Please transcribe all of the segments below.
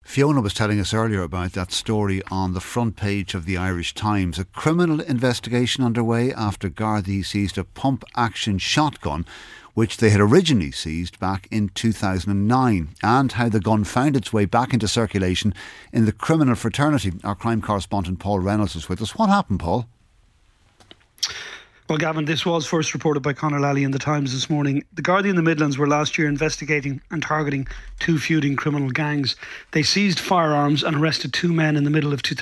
Fiona was telling us earlier about that story on the front page of the Irish Times. A criminal investigation underway after Gardaí seized a pump-action shotgun which they had originally seized back in 2009, and how the gun found its way back into circulation in the criminal fraternity. Our crime correspondent Paul Reynolds is with us. What happened, Paul? Well, Gavin, this was first reported by Conor Lally in the Times this morning. The Gardaí in the Midlands were last year investigating and targeting two feuding criminal gangs. They seized firearms and arrested two men in the middle of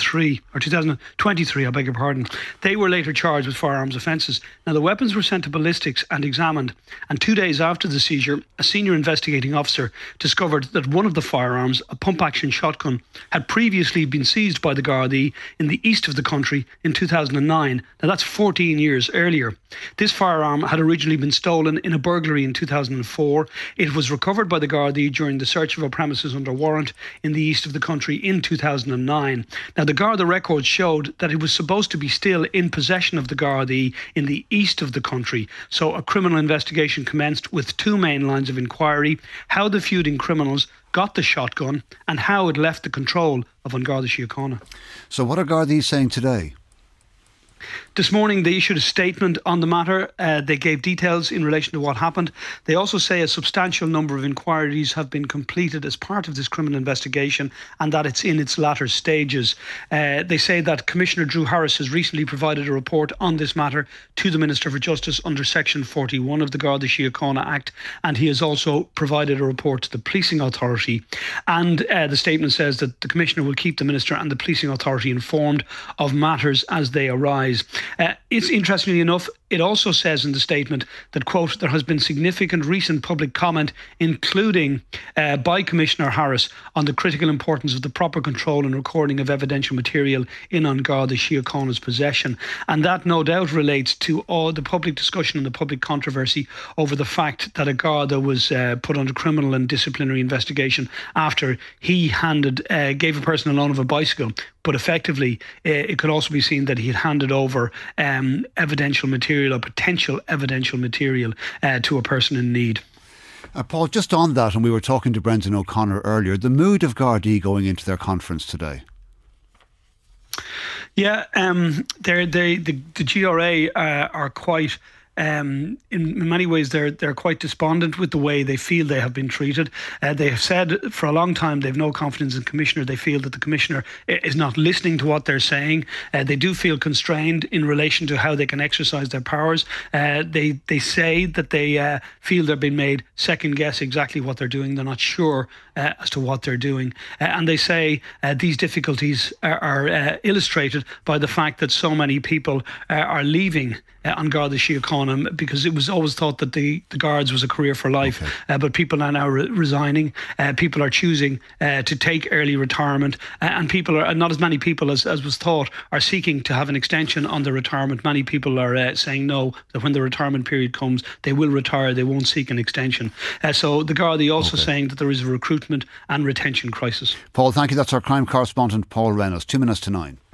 2023, I beg your pardon. They were later charged with firearms offences. Now, the weapons were sent to ballistics and examined, and 2 days after the seizure, a senior investigating officer discovered that one of the firearms, a pump-action shotgun, had previously been seized by the Gardaí in the east of the country in 2009. Now, that's 14 years earlier. This firearm had originally been stolen in a burglary in 2004. It was recovered by the Gardaí during the search of a premises under warrant in the east of the country in 2009. Now, the Garda records showed that it was supposed to be still in possession of the Gardaí in the east of the country. So a criminal investigation commenced with two main lines of inquiry: how the feuding criminals got the shotgun and how it left the control of An Garda Síochána. So what are Gardaí saying today? This morning they issued a statement on the matter. They gave details in relation to what happened. They also say a substantial number of inquiries have been completed as part of this criminal investigation and that it's in its latter stages. They say that Commissioner Drew Harris has recently provided a report on this matter to the Minister for Justice under Section 41 of the Garda Síochána Act, and he has also provided a report to the Policing Authority. And the statement says that the Commissioner will keep the Minister and the Policing Authority informed of matters as they arise. It's interestingly enough, it also says in the statement that, quote, there has been significant recent public comment, including by Commissioner Harris, on the critical importance of the proper control and recording of evidential material in An Garda Síochána's possession. And that no doubt relates to all the public discussion and the public controversy over the fact that a Garda was put under criminal and disciplinary investigation after he gave a person a loan of a bicycle. But effectively, it could also be seen that he had handed over evidential material or potential evidential material to a person in need. Paul, just on that, and we were talking to Brendan O'Connor earlier, the mood of Gardaí going into their conference today. Yeah, the GRA are quite... in many ways, they're quite despondent with the way they feel they have been treated. They have said for a long time they've no confidence in the Commissioner. They feel that the Commissioner is not listening to what they're saying. They do feel constrained in relation to how they can exercise their powers. They say that they feel they're being made second guess exactly what they're doing. They're not sure as to what they're doing. And they say these difficulties are illustrated by the fact that so many people are leaving An Garda Síochána, because it was always thought that the Guards was a career for life. Okay. But people are now resigning. People are choosing to take early retirement, and people are not as many people as was thought are seeking to have an extension on their retirement. Many people are saying no, that when the retirement period comes, they will retire. They won't seek an extension. So the Gardaí also saying that there is a recruitment and retention crisis. Paul, thank you. That's our crime correspondent Paul Reynolds. 9:02.